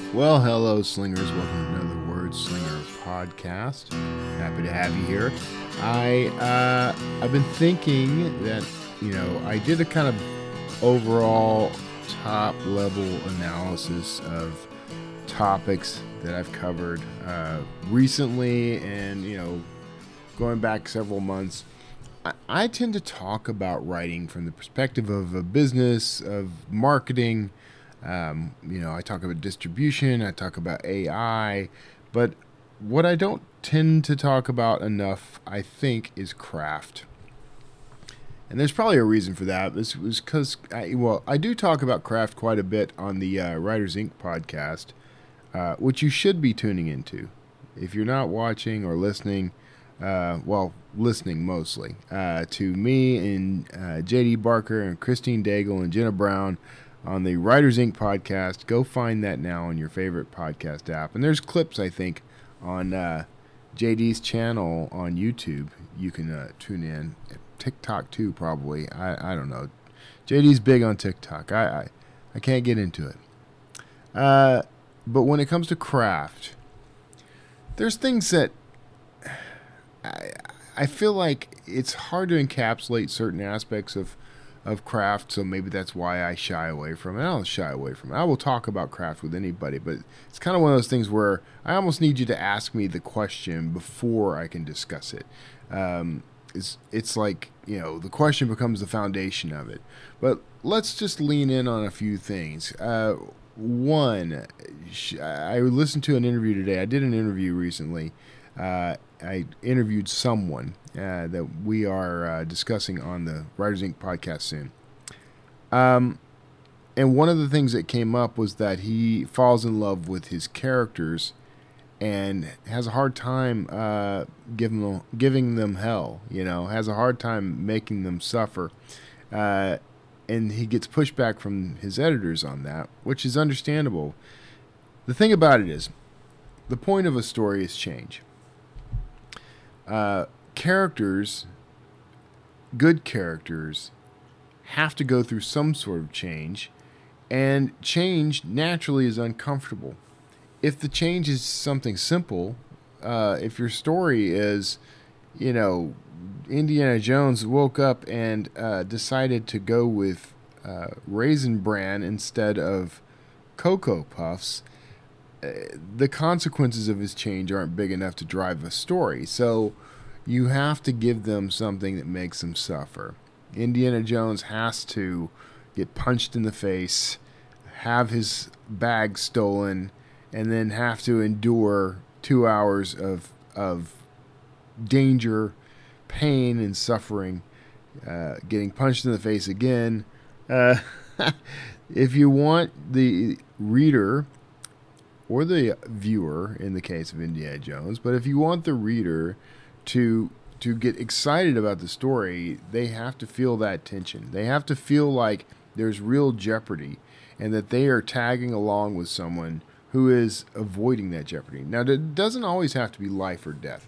Well, hello, slingers. Welcome to another Word Slinger podcast. Happy to have you here. I've been thinking that I did a kind of overall top level analysis of topics that I've covered recently, and going back several months. I tend to talk about writing from the perspective of a business, of marketing. I talk about distribution, I talk about AI, but what I don't tend to talk about enough, I think, is craft. And there's probably a reason for that. This was because, I do talk about craft quite a bit on the Writers Inc. podcast, which you should be tuning into. If you're not watching or listening, listening mostly, to me and JD Barker and Christine Daigle and Jenna Brown on the Writers Inc. podcast. Go find that now on your favorite podcast app. And there's clips, I think, on JD's channel on YouTube. You can tune in. TikTok, too, probably. I don't know. JD's big on TikTok. I can't get into it. But when it comes to craft, there's things that I feel like it's hard to encapsulate certain aspects of craft, so maybe that's why I shy away from it. I don't shy away from it. I will talk about craft with anybody, but it's kind of one of those things where I almost need you to ask me the question before I can discuss it. It's like, the question becomes the foundation of it. But let's just lean in on a few things. One, I listened to an interview today. I did an interview recently. I interviewed someone that we are discussing on the Writers Inc. podcast soon. And one of the things that came up was that he falls in love with his characters and has a hard time giving them hell, has a hard time making them suffer. And he gets pushback from his editors on that, which is understandable. The thing about it is, the point of a story is change. Characters, good characters, have to go through some sort of change, and change naturally is uncomfortable. If the change is something simple, if your story is, Indiana Jones woke up and decided to go with Raisin Bran instead of Cocoa Puffs, the consequences of his change aren't big enough to drive a story. So you have to give them something that makes them suffer. Indiana Jones has to get punched in the face, have his bag stolen, and then have to endure 2 hours of danger, pain, and suffering, getting punched in the face again. If you want the reader, or the viewer in the case of Indiana Jones, but if you want the reader to get excited about the story, they have to feel that tension. They have to feel like there's real jeopardy and that they are tagging along with someone who is avoiding that jeopardy. Now, it doesn't always have to be life or death.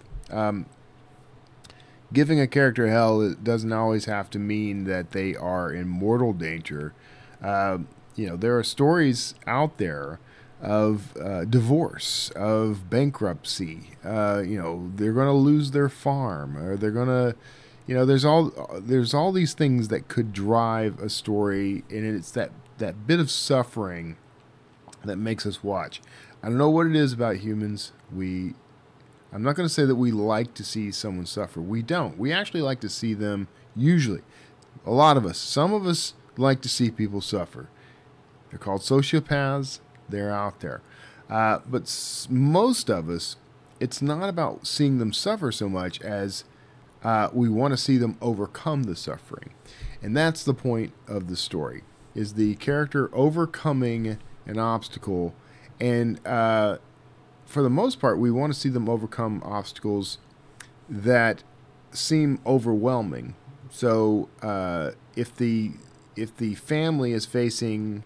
Giving a character hell, it doesn't always have to mean that they are in mortal danger. There are stories out there of divorce, of bankruptcy. They're going to lose their farm, or they're going to, there's all these things that could drive a story, and it's that bit of suffering that makes us watch. I don't know what it is about humans. I'm not going to say that we like to see someone suffer. We don't. We actually like to see them, usually. A lot of us. Some of us like to see people suffer. They're called sociopaths. They're out there. But most of us, it's not about seeing them suffer so much as we want to see them overcome the suffering. And that's the point of the story, is the character overcoming an obstacle. And for the most part, we want to see them overcome obstacles that seem overwhelming. So if the family is facing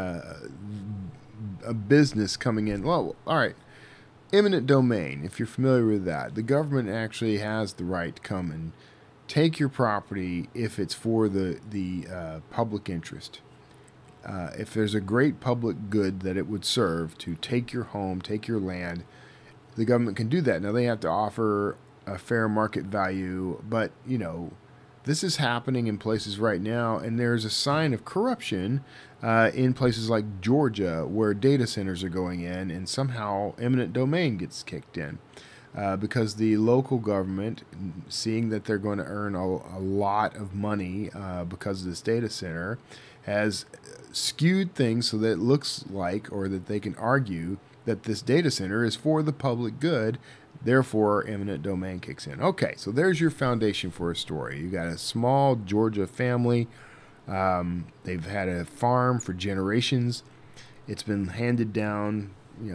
a business coming in, well, all right, eminent domain, if you're familiar with that, the government actually has the right to come and take your property if it's for the public interest. if there's a great public good that it would serve to take your home, take your land, the government can do that. Now they have to offer a fair market value, but this is happening in places right now, and there's a sign of corruption in places like Georgia where data centers are going in, and somehow eminent domain gets kicked in. Because the local government, seeing that they're going to earn a lot of money because of this data center, has skewed things so that it looks like, or that they can argue, that this data center is for the public good. Therefore, eminent domain kicks in. Okay, so there's your foundation for a story. You got a small Georgia family. They've had a farm for generations. It's been handed down,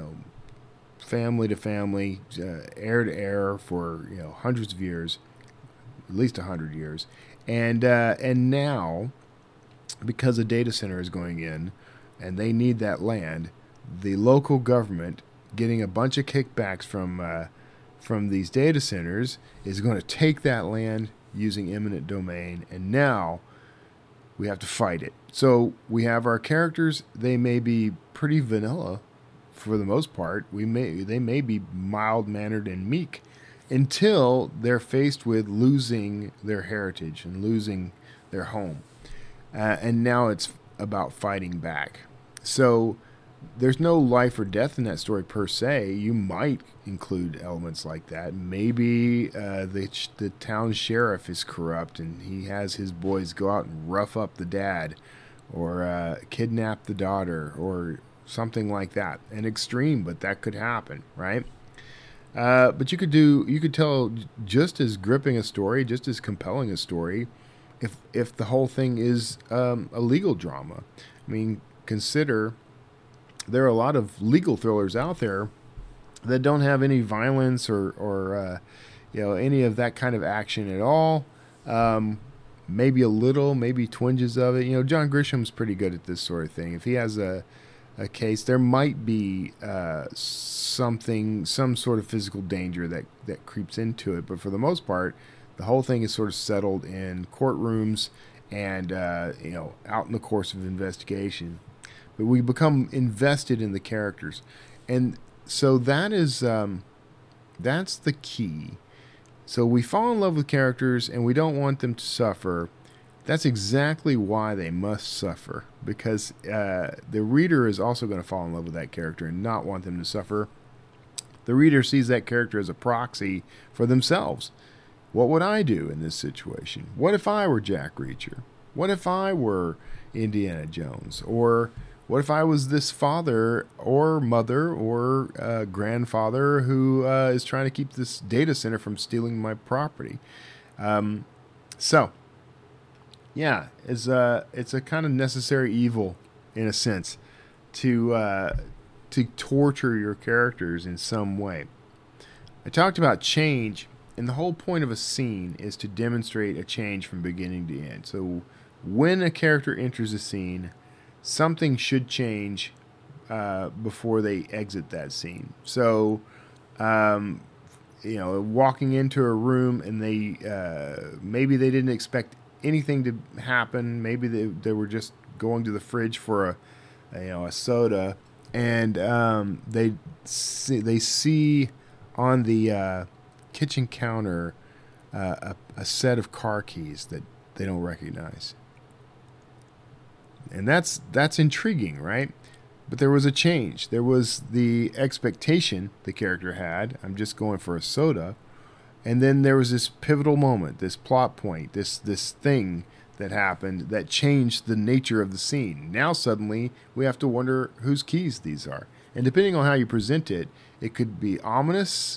family to family, heir to heir for hundreds of years, at least 100 years, and now, because a data center is going in, and they need that land, the local government, getting a bunch of kickbacks from these data centers, is going to take that land using eminent domain, and now we have to fight it. So we have our characters. They may be pretty vanilla for the most part. They may be mild-mannered and meek until they're faced with losing their heritage and losing their home. And now it's about fighting back. So there's no life or death in that story per se. You might include elements like that. Maybe the town sheriff is corrupt and he has his boys go out and rough up the dad, or kidnap the daughter, or something like that. An extreme, but that could happen, right? But you could tell just as gripping a story, just as compelling a story, if the whole thing is a legal drama. I mean, consider there are a lot of legal thrillers out there that don't have any violence or any of that kind of action at all. Maybe a little, maybe twinges of it. John Grisham's pretty good at this sort of thing. If he has a case, there might be some sort of physical danger that creeps into it. But for the most part, the whole thing is sort of settled in courtrooms and out in the course of investigation. But we become invested in the characters, and so that's the key. So we fall in love with characters, and we don't want them to suffer. That's exactly why they must suffer, because the reader is also going to fall in love with that character and not want them to suffer. The reader sees that character as a proxy for themselves. What would I do in this situation? What if I were Jack Reacher? What if I were Indiana Jones? Or what if I was this father or mother or grandfather who is trying to keep this data center from stealing my property? So, yeah, it's a kind of necessary evil, in a sense, to torture your characters in some way. I talked about change, and the whole point of a scene is to demonstrate a change from beginning to end. So when a character enters a scene, something should change before they exit that scene. So, walking into a room and maybe they didn't expect anything to happen. Maybe they were just going to the fridge for a soda, and they see on the kitchen counter a set of car keys that they don't recognize. And that's intriguing, right? But there was a change. There was the expectation the character had. I'm just going for a soda. And then there was this pivotal moment, this plot point, this thing that happened that changed the nature of the scene. Now suddenly we have to wonder whose keys these are. And depending on how you present it, it could be ominous.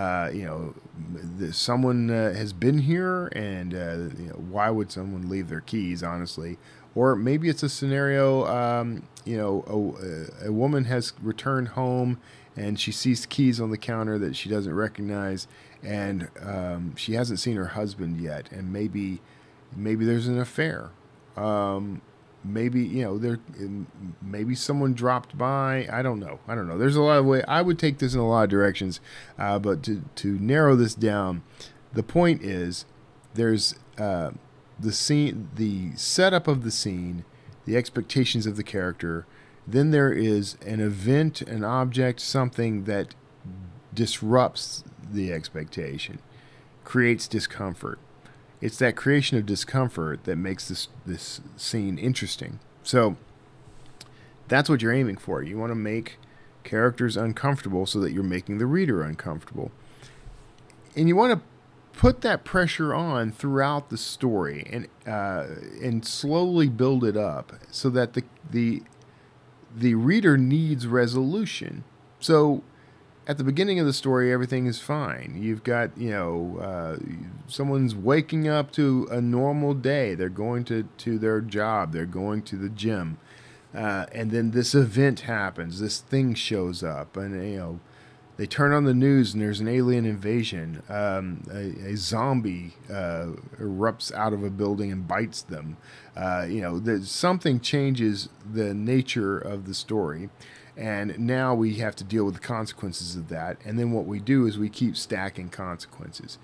Someone has been here, and why would someone leave their keys, honestly? Or maybe it's a scenario, a woman has returned home and she sees keys on the counter that she doesn't recognize, and she hasn't seen her husband yet, and maybe there's an affair. Maybe someone dropped by. I don't know. There's a lot of ways. I would take this in a lot of directions, but to narrow this down, the point is there's the scene, the setup of the scene, the expectations of the character. Then there is an event, an object, something that disrupts the expectation, creates discomfort. It's that creation of discomfort that makes this scene interesting. So that's what you're aiming for. You want to make characters uncomfortable so that you're making the reader uncomfortable. And you want to put that pressure on throughout the story and slowly build it up so that the reader needs resolution. So at the beginning of the story, everything is fine. You've got, someone's waking up to a normal day. They're going to their job. They're going to the gym. And then this event happens. This thing shows up. And, they turn on the news and there's an alien invasion. A zombie erupts out of a building and bites them. Something changes the nature of the story. And now we have to deal with the consequences of that. And then what we do is we keep stacking consequences.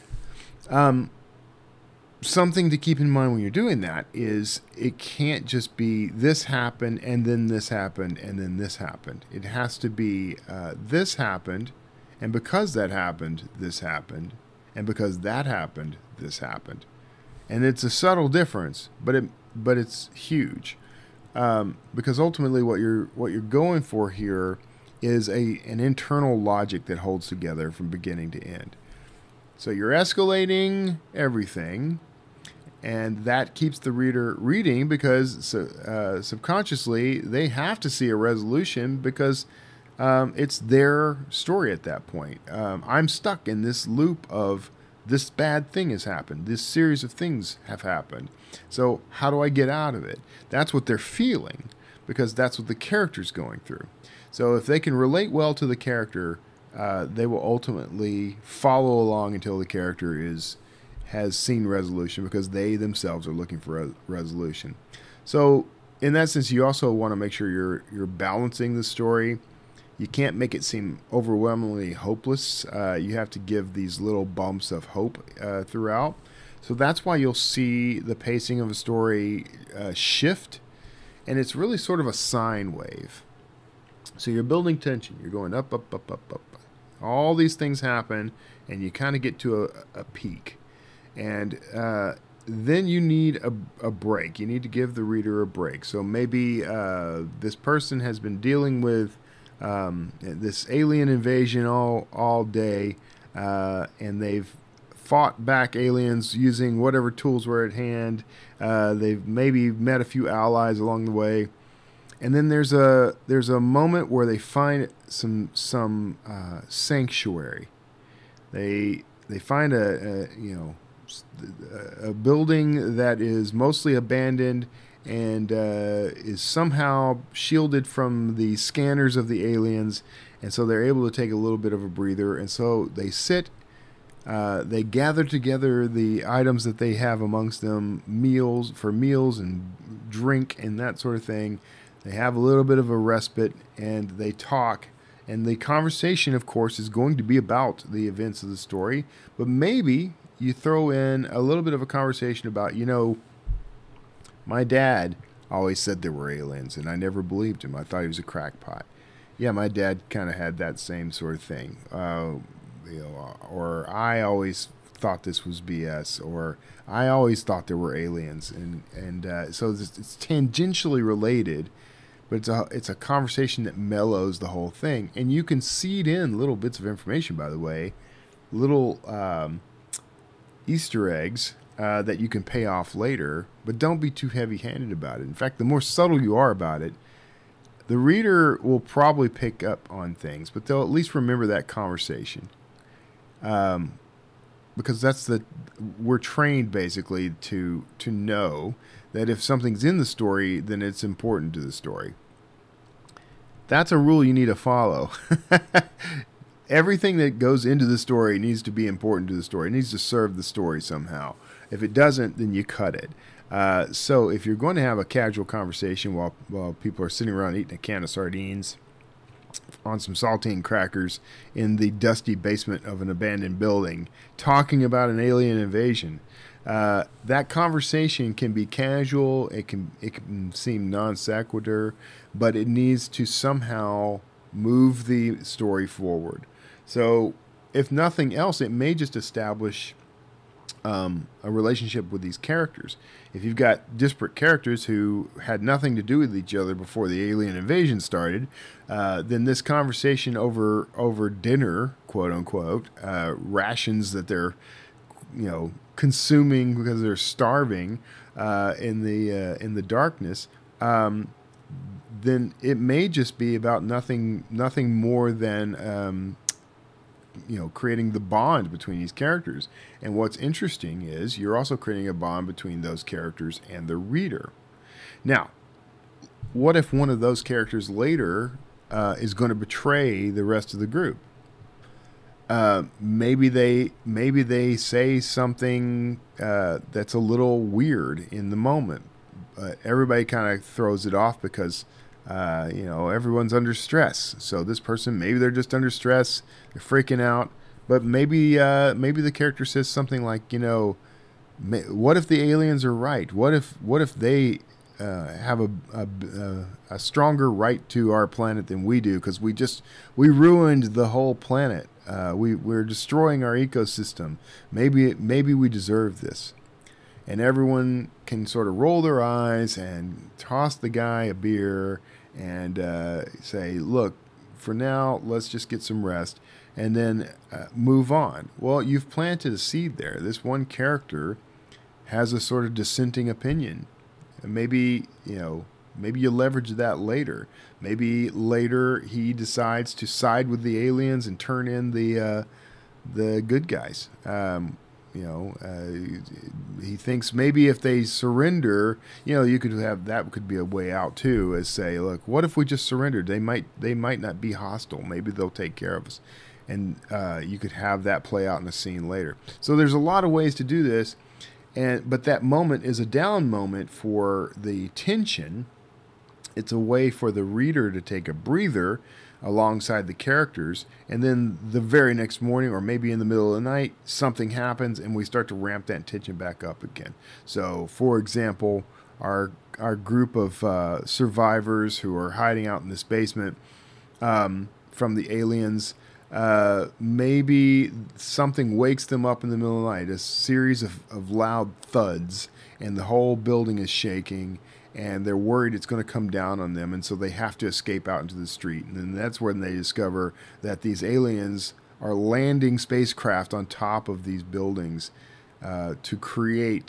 Something to keep in mind when you're doing that is it can't just be this happened and then this happened and then this happened. It has to be this happened, and because that happened, this happened, and because that happened, this happened. And it's a subtle difference, but it's huge. Because ultimately what you're going for here is an internal logic that holds together from beginning to end. So you're escalating everything, and that keeps the reader reading because subconsciously they have to see a resolution because it's their story at that point. I'm stuck in this loop of this bad thing has happened. This series of things have happened. So how do I get out of it? That's what they're feeling because that's what the character's going through. So if they can relate well to the character, they will ultimately follow along until the character has seen resolution because they themselves are looking for a resolution. So in that sense, you also want to make sure you're balancing the story. You can't make it seem overwhelmingly hopeless. You have to give these little bumps of hope throughout. So that's why you'll see the pacing of a story shift, and it's really sort of a sine wave. So you're building tension. You're going up, up, up, up, up. All these things happen, and you kind of get to a peak. And then you need a break. You need to give the reader a break. So maybe this person has been dealing with this alien invasion all day, and they've fought back aliens using whatever tools were at hand. They've maybe met a few allies along the way. And then there's a moment where they find some sanctuary. They find a building that is mostly abandoned and is somehow shielded from the scanners of the aliens, and so they're able to take a little bit of a breather. And so they sit. They gather together the items that they have amongst them, meals and drink and that sort of thing. They have a little bit of a respite, and they talk. And the conversation, of course, is going to be about the events of the story. But maybe you throw in a little bit of a conversation about, my dad always said there were aliens, and I never believed him. I thought he was a crackpot. Yeah, my dad kind of had that same sort of thing. Or I always thought this was BS, or I always thought there were aliens. And so it's tangentially related. But it's a conversation that mellows the whole thing. And you can seed in little bits of information, by the way, little Easter eggs that you can pay off later. But don't be too heavy-handed about it. In fact, the more subtle you are about it, the reader will probably pick up on things. But they'll at least remember that conversation. Because we're trained, basically, to know that if something's in the story, then it's important to the story. That's a rule you need to follow. Everything that goes into the story needs to be important to the story. It needs to serve the story somehow. If it doesn't, then you cut it. So if you're going to have a casual conversation while people are sitting around eating a can of sardines on some saltine crackers in the dusty basement of an abandoned building, talking about an alien invasion, that conversation can be casual. It can seem non sequitur, but it needs to somehow move the story forward. So, if nothing else, it may just establish a relationship with these characters. If you've got disparate characters who had nothing to do with each other before the alien invasion started, then this conversation over dinner, quote unquote, rations that they're consuming because they're starving in the darkness, then it may just be about nothing more than creating the bond between these characters. And what's interesting is you're also creating a bond between those characters and the reader. Now, what if one of those characters later is going to betray the rest of the group? Maybe they say something that's a little weird in the moment. Everybody kind of throws it off because everyone's under stress. So this person, maybe they're just under stress, they're freaking out. But maybe the character says something like, what if the aliens are right? What if they have a stronger right to our planet than we do, because we ruined the whole planet. We're destroying our ecosystem. Maybe we deserve this. And everyone can sort of roll their eyes and toss the guy a beer and say, look, for now, let's just get some rest and then move on. Well, you've planted a seed there. This one character has a sort of dissenting opinion. Maybe you leverage that later. Maybe later he decides to side with the aliens and turn in the good guys. He thinks maybe if they surrender, you could have that could be a way out too. As say, look, what if we just surrendered? They might not be hostile. Maybe they'll take care of us, and you could have that play out in a scene later. So there's a lot of ways to do this. But that moment is a down moment for the tension. It's a way for the reader to take a breather alongside the characters, and then the very next morning, or maybe in the middle of the night, something happens and we start to ramp that tension back up again. So, for example, our group of survivors who are hiding out in this basement from the aliens, maybe something wakes them up in the middle of the night, a series of loud thuds, and the whole building is shaking, and they're worried it's going to come down on them, and so they have to escape out into the street. And then that's when they discover that these aliens are landing spacecraft on top of these buildings to create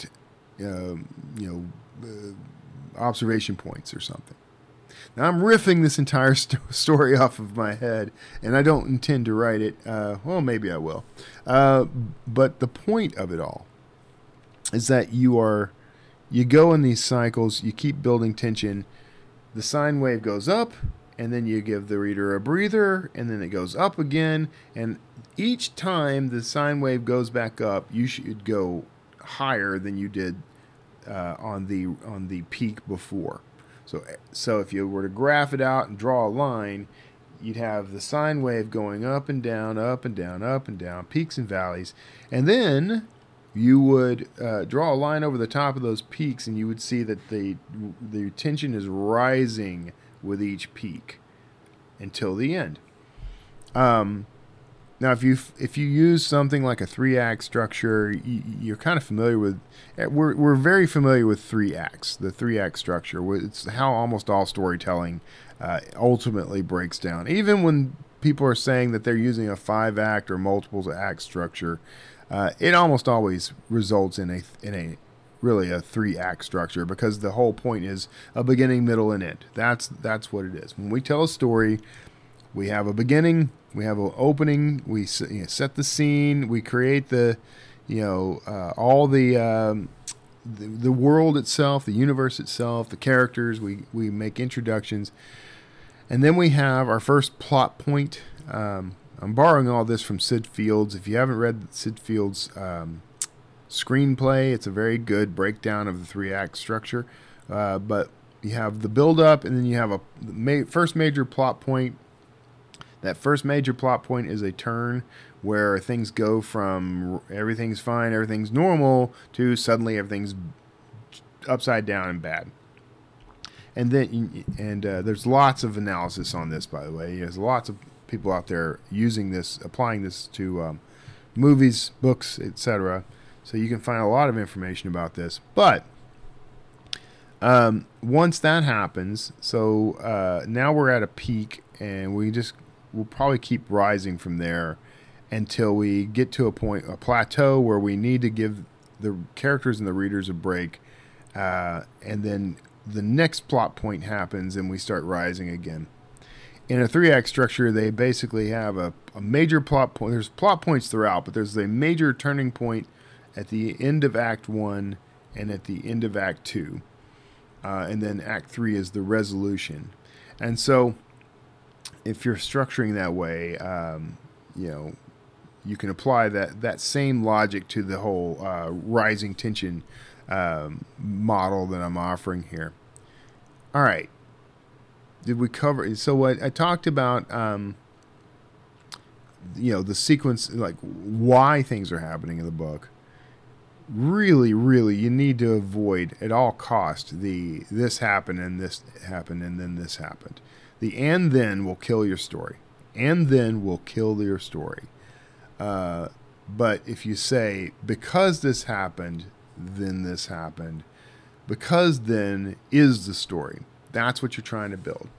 observation points or something. Now, I'm riffing this entire story off of my head, and I don't intend to write it. Well, maybe I will. But the point of it all is that you go in these cycles, you keep building tension, the sine wave goes up, and then you give the reader a breather, and then it goes up again, and each time the sine wave goes back up, you should go higher than you did on the peak before. So if you were to graph it out and draw a line, you'd have the sine wave going up and down, up and down, up and down, peaks and valleys, and then you would draw a line over the top of those peaks, and you would see that the tension is rising with each peak until the end. Now, if you use something like a 3-act structure, you're kind of familiar with. We're very familiar with 3 acts, the 3-act structure. It's how almost all storytelling ultimately breaks down. Even when people are saying that they're using a 5-act or multiple act structure, it almost always results in a really a 3-act structure, because the whole point is a beginning, middle, and end. That's what it is. When we tell a story, we have a beginning, we have an opening, we set the scene, we create the all the world itself, the universe itself, the characters. We make introductions, and then we have our first plot point. I'm borrowing all this from Sid Fields. If you haven't read Sid Fields' screenplay, it's a very good breakdown of the 3-act structure. But you have the build-up, and then you have a first major plot point. That first major plot point is a turn where things go from everything's fine, everything's normal, to suddenly everything's upside down and bad. And then, there's lots of analysis on this, by the way. There's lots of people out there using this, applying this to movies, books, etc. So you can find a lot of information about this. But once that happens, so now we're at a peak, and we'll probably keep rising from there until we get to a plateau where we need to give the characters and the readers a break, and then the next plot point happens and we start rising again. In a 3-act structure, they basically have a major plot point. There's plot points throughout, but there's a major turning point at the end of Act 1 and at the end of Act 2. And then Act 3 is the resolution. And so if you're structuring that way, you can apply that same logic to the whole rising tension model that I'm offering here. All right. Did we cover? So I talked about, the sequence, like why things are happening in the book. Really, really, you need to avoid at all cost this happened and this happened and then this happened. The and then will kill your story. And then will kill your story. But if you say, because this happened, then this happened, because then is the story. That's what you're trying to build.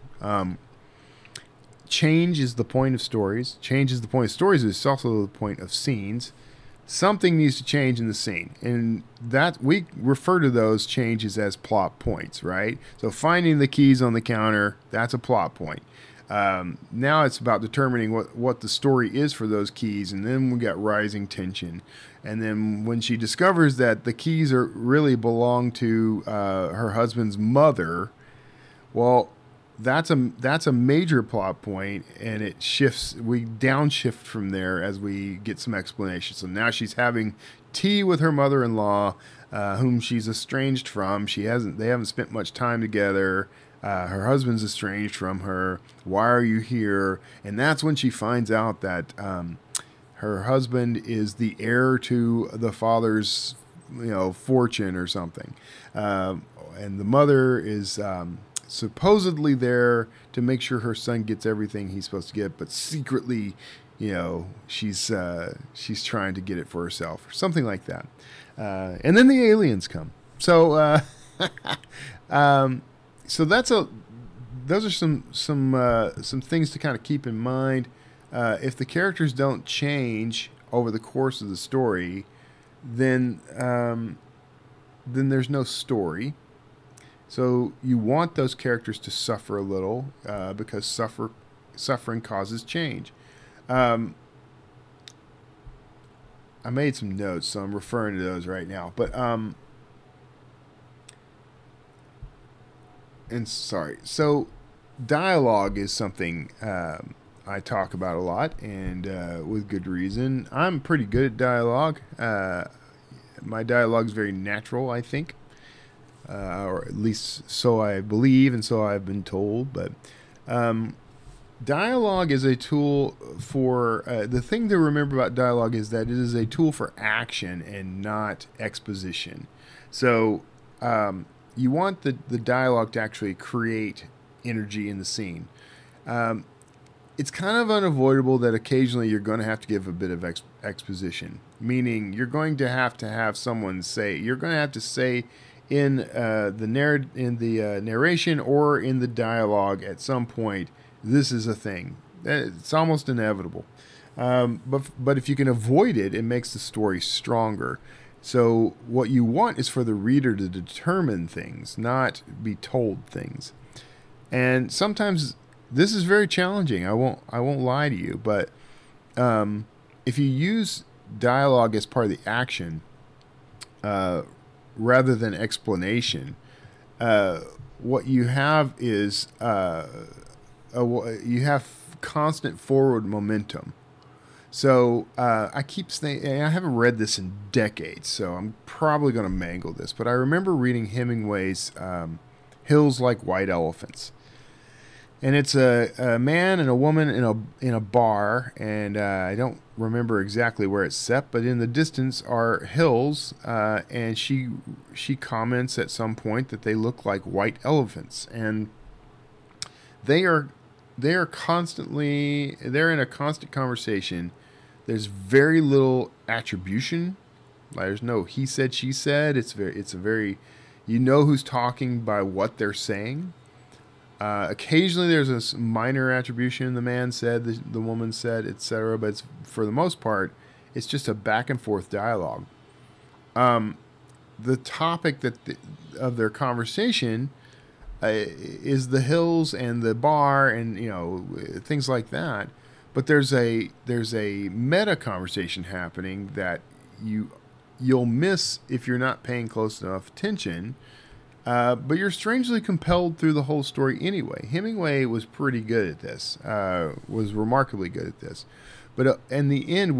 Change is the point of stories. Change is the point of stories. It's also the point of scenes. Something needs to change in the scene. And that we refer to those changes as plot points, right? So finding the keys on the counter, that's a plot point. Now it's about determining what the story is for those keys, and then we got rising tension. And then when she discovers that the keys really belong to her husband's mother, well, that's a major plot point, and it shifts. We downshift from there as we get some explanation. So now she's having tea with her mother-in-law, whom she's estranged from. They haven't spent much time together. Her husband's estranged from her. Why are you here? And that's when she finds out that her husband is the heir to the father's, fortune or something. And the mother is supposedly there to make sure her son gets everything he's supposed to get, but secretly, she's trying to get it for herself or something like that. And then the aliens come. So, so those are some things to kind of keep in mind. If the characters don't change over the course of the story, then there's no story. So you want those characters to suffer a little, because suffering causes change. I made some notes, so I'm referring to those right now. But so dialogue is something I talk about a lot, and with good reason. I'm pretty good at dialogue. My dialogue is very natural, I think. Or at least so I believe, and so I've been told. But dialogue is a tool for... the thing to remember about dialogue is that it is a tool for action and not exposition. So you want the dialogue to actually create energy in the scene. It's kind of unavoidable that occasionally you're going to have to give a bit of exposition, meaning you're going to have someone say... You're going to have to say... in the narration or in the dialogue at some point, this is a thing. It's almost inevitable. But if you can avoid it, it makes the story stronger. So what you want is for the reader to determine things, not be told things. And sometimes this is very challenging. I won't lie to you, but if you use dialogue as part of the action, rather than explanation, what you have is you have constant forward momentum. So I keep saying, I haven't read this in decades, so I'm probably going to mangle this, but I remember reading Hemingway's Hills Like White Elephants. and it's a man and a woman in a bar, and I don't remember exactly where it's set, but in the distance are hills, and she comments at some point that they look like white elephants, and they are they're in a constant conversation. There's very little attribution. There's no he said, she said. It's a very, you know who's talking by what they're saying. Occasionally there's a minor attribution. The man said, the woman said, etc. But for the most part, it's just a back and forth dialogue. The topic of their conversation is the hills and the bar, and things like that. But there's a meta conversation happening that you'll miss if you're not paying close enough attention. But you're strangely compelled through the whole story anyway. Hemingway was pretty good at this. Was remarkably good at this. But in the end,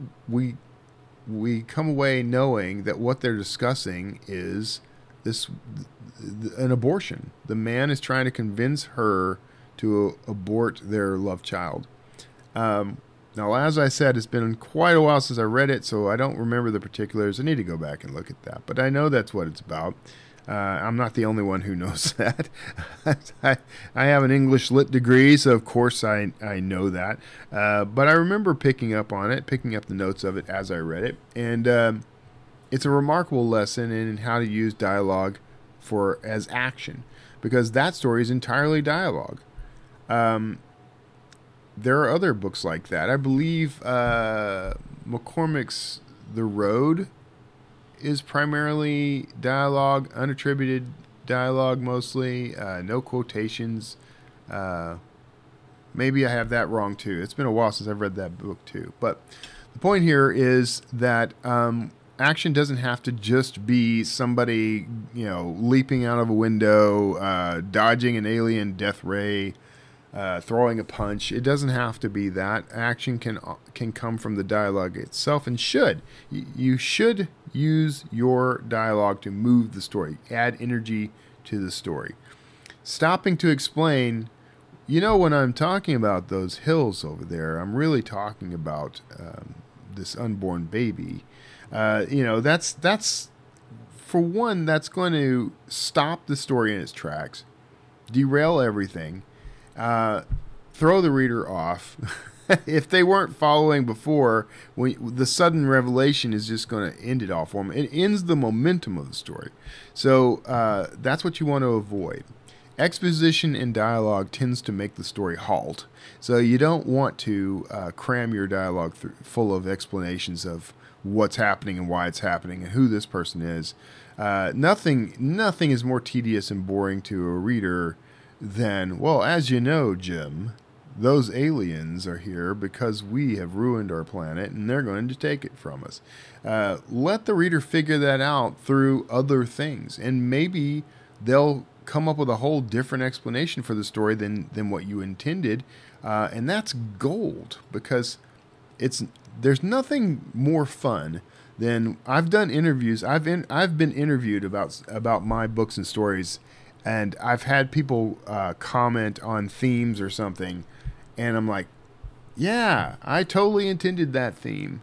we come away knowing that what they're discussing is an abortion. The man is trying to convince her to abort their loved child. Now, as I said, it's been quite a while since I read it, so I don't remember the particulars. I need to go back and look at that. But I know that's what it's about. I'm not the only one who knows that. I have an English lit degree, so of course I know that. But I remember picking up the notes of it as I read it. And it's a remarkable lesson in how to use dialogue as action, because that story is entirely dialogue. There are other books like that. I believe McCormick's The Road is primarily dialogue, unattributed dialogue mostly, no quotations. Maybe I have that wrong too. It's been a while since I've read that book too. But the point here is that action doesn't have to just be somebody, leaping out of a window, dodging an alien death ray, throwing a punch. It doesn't have to be that. Action can come from the dialogue itself, and should. You should use your dialogue to move the story, add energy to the story. Stopping to explain, when I'm talking about those hills over there, I'm really talking about this unborn baby. That's for one, that's going to stop the story in its tracks, derail everything, throw the reader off. If they weren't following before, the sudden revelation is just going to end it all for them. It ends the momentum of the story. So that's what you want to avoid. Exposition in dialogue tends to make the story halt. So you don't want to cram your dialogue full of explanations of what's happening and why it's happening and who this person is. Nothing is more tedious and boring to a reader than, well, as you know, Jim, those aliens are here because we have ruined our planet and they're going to take it from us. Let the reader figure that out through other things, and maybe they'll come up with a whole different explanation for the story than what you intended, and that's gold, because there's nothing more fun than, I've done interviews. I've been interviewed about my books and stories, and I've had people comment on themes or something, and I'm like, yeah, I totally intended that theme.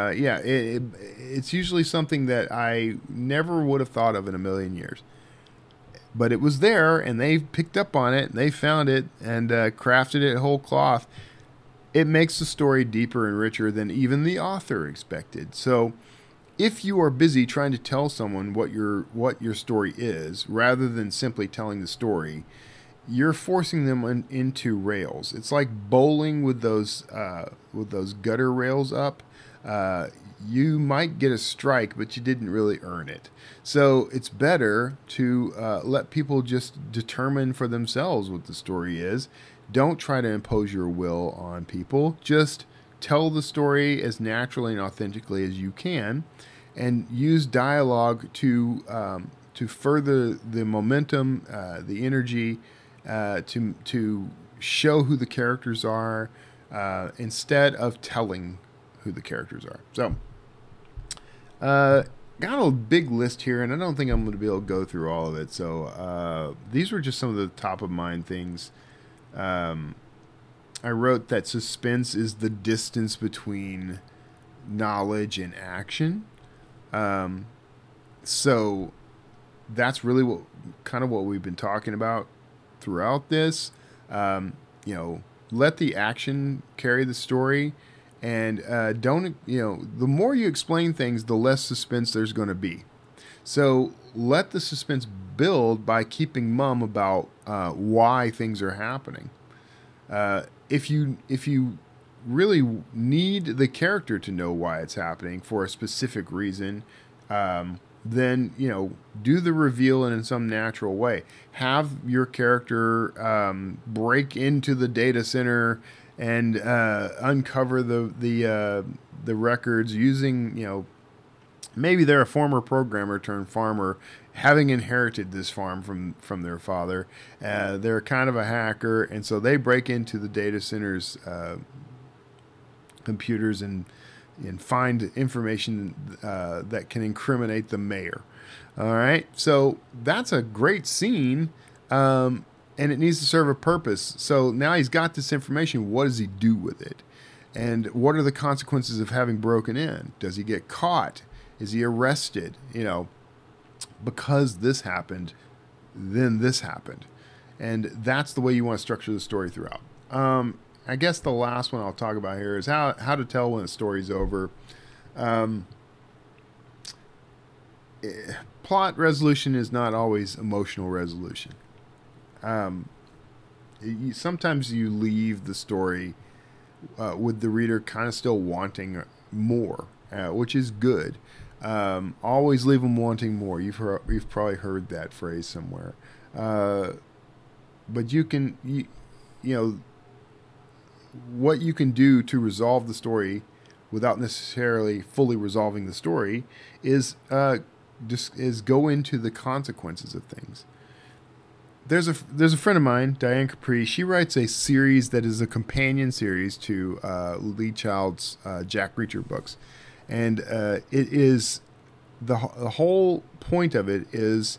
It's usually something that I never would have thought of in a million years. But it was there, and they picked up on it, and they found it, and crafted it whole cloth. It makes the story deeper and richer than even the author expected. So if you are busy trying to tell someone what your story is, rather than simply telling the story, you're forcing them into rails. It's like bowling with those gutter rails up. You might get a strike, but you didn't really earn it. So it's better to let people just determine for themselves what the story is. Don't try to impose your will on people. Just tell the story as naturally and authentically as you can, and use dialogue to further the momentum, the energy, to show who the characters are, instead of telling who the characters are. So, got a big list here, and I don't think I'm going to be able to go through all of it. So, these were just some of the top of mind things I wrote that suspense is the distance between knowledge and action. So that's really what we've been talking about throughout this. Let the action carry the story, and don't, the more you explain things, the less suspense there's going to be. So let the suspense build by keeping mum about why things are happening. If you really need the character to know why it's happening for a specific reason, then do the reveal in some natural way. Have your character break into the data center and uncover the records using maybe they're a former programmer turned farmer, having inherited this farm from their father. They're kind of a hacker, and so they break into the data center's computers and find information that can incriminate the mayor. All right, so that's a great scene, and it needs to serve a purpose. So now he's got this information. What does he do with it? And what are the consequences of having broken in? Does he get caught? Is he arrested? Because this happened, then this happened. And that's the way you want to structure the story throughout. I guess the last one I'll talk about here is how to tell when a story's over. Plot resolution is not always emotional resolution. Sometimes you leave the story with the reader kind of still wanting more, which is good. Always leave them wanting more. You've probably heard that phrase somewhere. But you can, what you can do to resolve the story without necessarily fully resolving the story is go into the consequences of things. There's a friend of mine, Diane Capri. She writes a series that is a companion series to Lee Child's Jack Reacher books. And it is the whole point of it is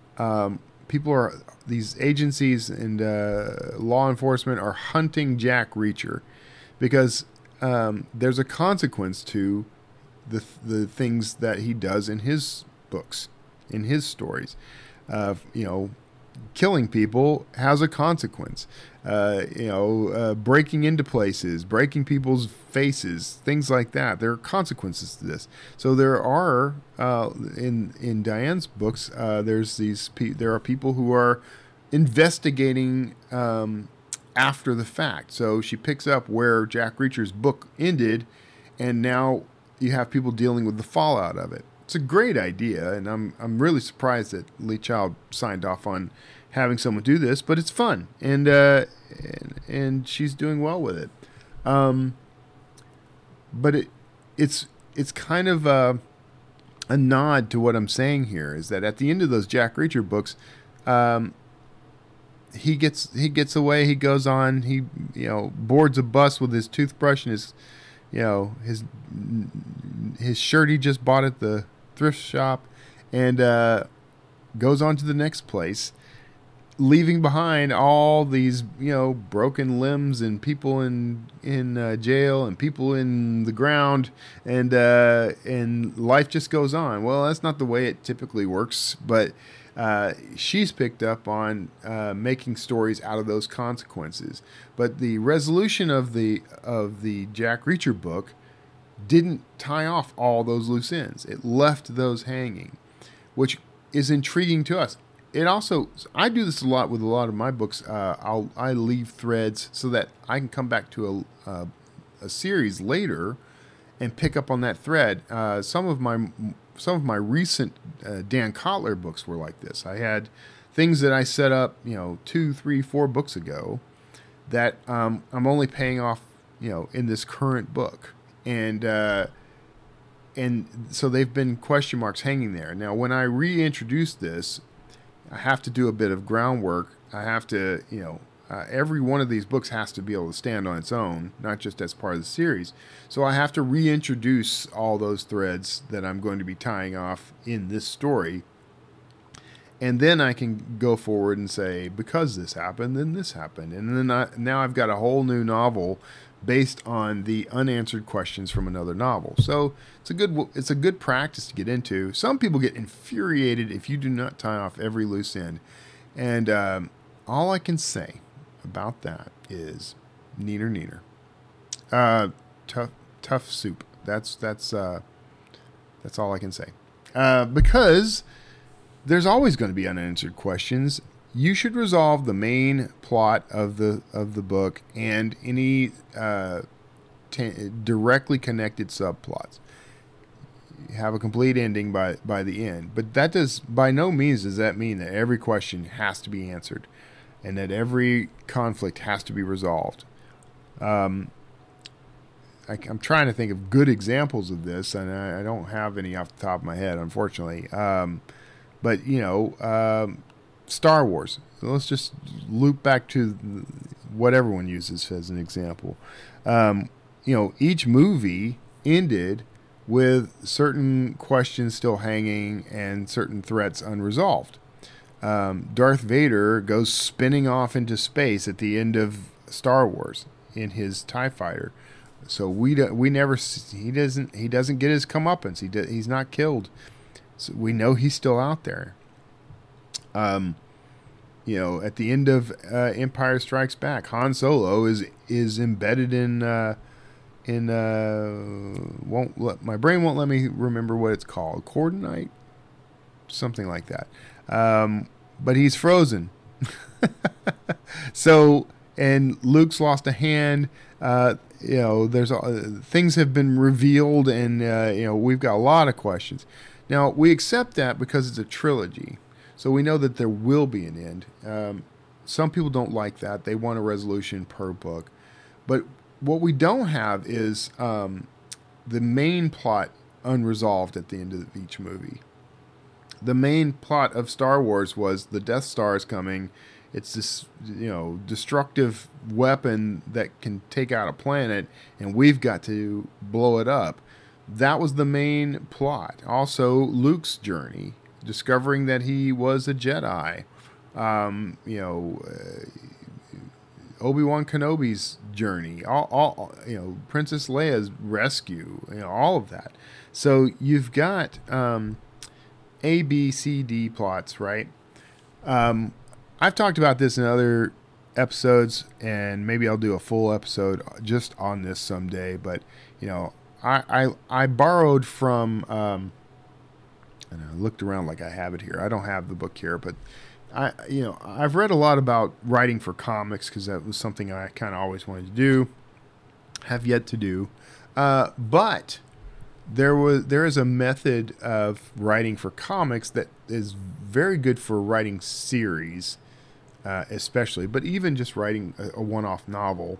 these agencies and law enforcement are hunting Jack Reacher because there's a consequence to the things that he does in his books, in his stories. Killing people has a consequence. Breaking into places, breaking people's faces, things like that. There are consequences to this. So there are in Diane's books. There are people who are investigating after the fact. So she picks up where Jack Reacher's book ended, and now you have people dealing with the fallout of it. It's a great idea, and I'm really surprised that Lee Child signed off on having someone do this, but it's fun, and she's doing well with it. But it's kind of a nod to what I'm saying here is that at the end of those Jack Reacher books, he gets away. He goes on. He boards a bus with his toothbrush and his shirt he just bought at the thrift shop, and goes on to the next place, leaving behind all these broken limbs and people in jail and people in the ground, and life just goes on. Well, that's not the way it typically works, but she's picked up on making stories out of those consequences. But the resolution of the Jack Reacher book didn't tie off all those loose ends. It left those hanging, which is intriguing to us. It also, I do this a lot with a lot of my books. I leave threads so that I can come back to a series later and pick up on that thread. Some of my recent Dan Kotler books were like this. I had things that I set up, 2, 3, 4 books ago that I'm only paying off, in this current book. And so they've been question marks hanging there. Now, when I reintroduce this, I have to do a bit of groundwork. I have to, every one of these books has to be able to stand on its own, not just as part of the series. So I have to reintroduce all those threads that I'm going to be tying off in this story. And then I can go forward and say, because this happened, then this happened. And then now I've got a whole new novel based on the unanswered questions from another novel. So it's a good practice to get into. Some people get infuriated if you do not tie off every loose end. And all I can say about that is neener, neener. Tough soup. That's all I can say. Because there's always going to be unanswered questions. You should resolve the main plot of the book and any directly connected subplots. Have a complete ending by the end. But that does by no means does that mean that every question has to be answered and that every conflict has to be resolved. I'm trying to think of good examples of this, and I don't have any off the top of my head, unfortunately. But, Star Wars. So let's just loop back to what everyone uses as an example. Each movie ended with certain questions still hanging and certain threats unresolved. Darth Vader goes spinning off into space at the end of Star Wars in his TIE fighter. So he doesn't get his comeuppance. He's not killed. So we know he's still out there. At the end of Empire Strikes Back, Han Solo is embedded in my brain won't let me remember what it's called. Cordonite, something like that. But he's frozen. So, and Luke's lost a hand. There's things have been revealed, and we've got a lot of questions. Now we accept that because it's a trilogy, so we know that there will be an end. Some people don't like that; they want a resolution per book. But what we don't have is the main plot unresolved at the end of each movie. The main plot of Star Wars was the Death Star is coming. It's this, destructive weapon that can take out a planet, and we've got to blow it up. That was the main plot. Also, Luke's journey, discovering that he was a Jedi. Obi-Wan Kenobi's journey. Princess Leia's rescue. All of that. So you've got A, B, C, D plots, right? I've talked about this in other episodes, and maybe I'll do a full episode just on this someday. But I borrowed from, and I looked around like I have it here. I don't have the book here, but I've read a lot about writing for comics because that was something I kind of always wanted to do, have yet to do. But there is a method of writing for comics that is very good for writing series, especially, but even just writing a one-off novel.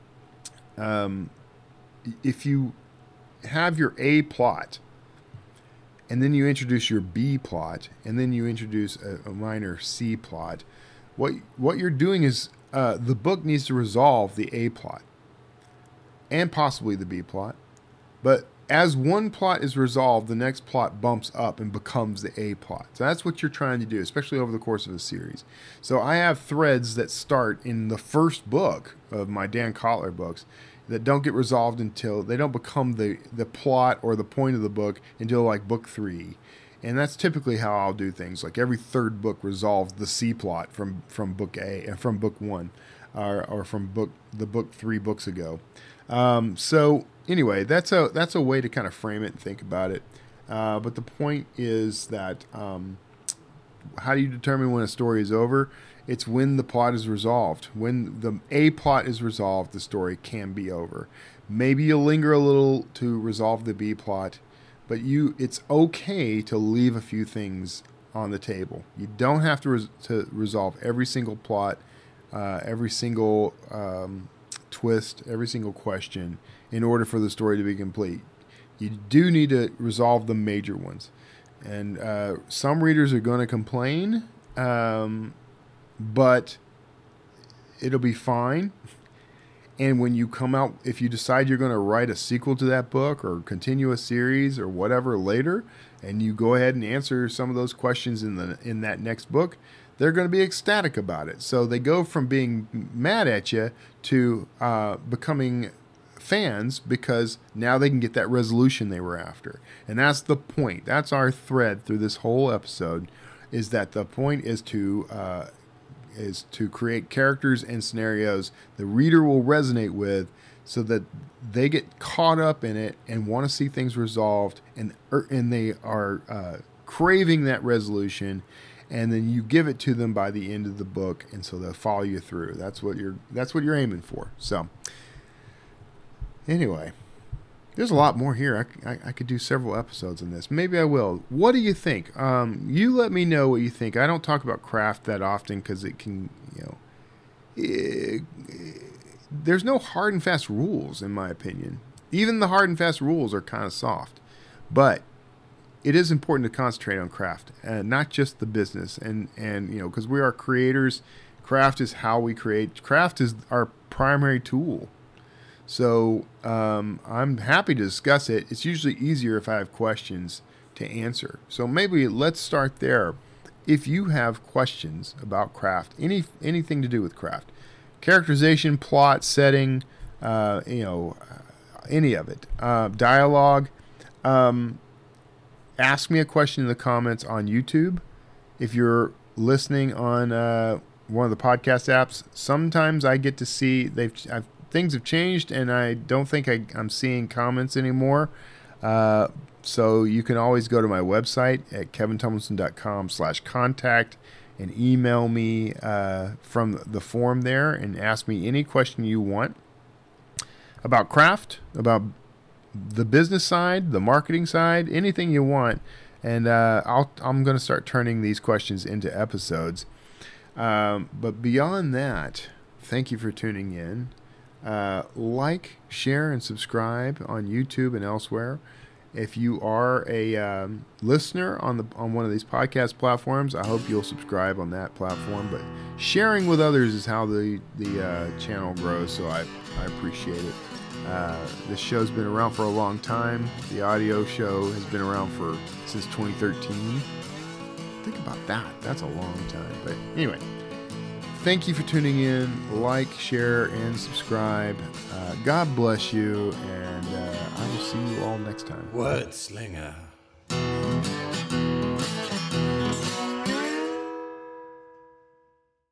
If you have your A plot, and then you introduce your B plot, and then you introduce a minor C plot, what you're doing is the book needs to resolve the A plot and possibly the B plot. But as one plot is resolved, the next plot bumps up and becomes the A plot. So that's what you're trying to do, especially over the course of a series. So I have threads that start in the first book of my Dan Kotler books that don't get resolved until they don't become the plot or the point of the book until like book 3. And that's typically how I'll do things. Like every third book resolves the C plot from book A and from book 1 or from the book 3 books ago. So anyway, that's a way to kind of frame it and think about it. But the point is that how do you determine when a story is over? It's when the plot is resolved. When the A plot is resolved, the story can be over. Maybe you'll linger a little to resolve the B plot, but it's okay to leave a few things on the table. You don't have to resolve every single plot, every single twist, every single question in order for the story to be complete. You do need to resolve the major ones. And some readers are going to complain, but it'll be fine. And when you come out, if you decide you're going to write a sequel to that book or continue a series or whatever later, and you go ahead and answer some of those questions in that next book, they're going to be ecstatic about it. So they go from being mad at you to becoming fans, because now they can get that resolution they were after. And that's the point. That's our thread through this whole episode, is that the point is to create characters and scenarios the reader will resonate with, so that they get caught up in it and want to see things resolved, and they are craving that resolution, and then you give it to them by the end of the book, and so they'll follow you through. That's what you're aiming for. So anyway, there's a lot more here. I could do several episodes on this. Maybe I will. What do you think? You let me know what you think. I don't talk about craft that often because it can, there's no hard and fast rules, in my opinion. Even the hard and fast rules are kind of soft. But it is important to concentrate on craft, and not just the business. And because we are creators, craft is how we create. Craft is our primary tool. So I'm happy to discuss it. It's usually easier if I have questions to answer. So maybe let's start there. If you have questions about craft, anything to do with craft, characterization, plot, setting, any of it, dialogue, ask me a question in the comments on YouTube. If you're listening on one of the podcast apps, sometimes I get to see things have changed, and I don't think I'm seeing comments anymore. So you can always go to my website at kevintumlinson.com/contact and email me from the form there and ask me any question you want about craft, about the business side, the marketing side, anything you want. And I'm going to start turning these questions into episodes. But beyond that, thank you for tuning in. Like, share, and subscribe on YouTube and elsewhere. If you are a listener on one of these podcast platforms, I hope you'll subscribe on that platform. But sharing with others is how the channel grows, so I appreciate it. This show's been around for a long time. The audio show has been around since 2013. Think about that. That's a long time. But anyway, thank you for tuning in. Like, share, and subscribe. God bless you, and I will see you all next time. Word Slinger.